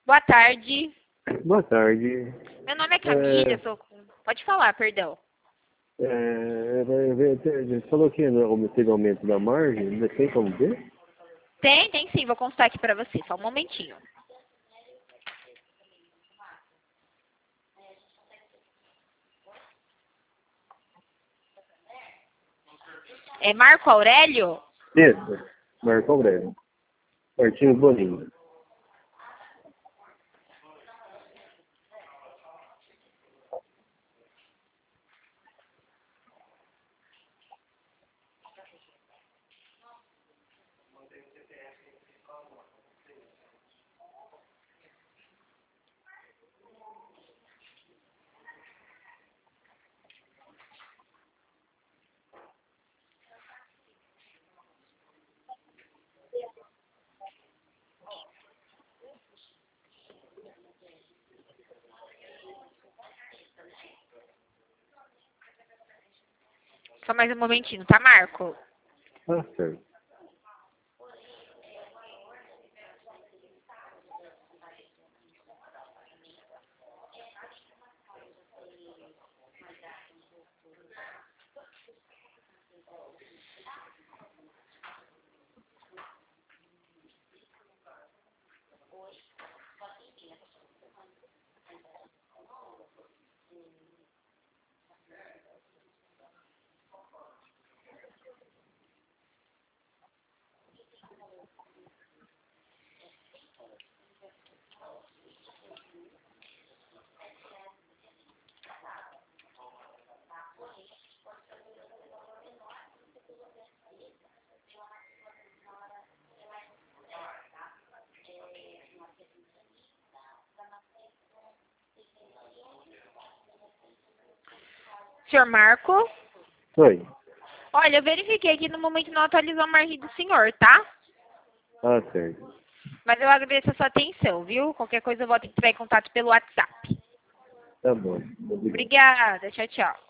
Boa tarde. Boa tarde. Meu nome é Camila, eu sou... Pode falar, perdão. Você falou que teve aumento da margem, mas tem como ver? Tem sim, vou constar aqui pra você, só um momentinho. É Marco Aurélio? Isso, Marco Aurélio. Martins Boninho. Só mais um momentinho, tá, Marco? Ah, certo. Senhor Marco? Oi. Olha, eu verifiquei aqui no momento não atualizou a margem do senhor, tá? Ah, certo. Mas eu agradeço a sua atenção, viu? Qualquer coisa eu vou entrar em contato pelo WhatsApp. Tá bom. Obrigado. Obrigada, tchau, tchau.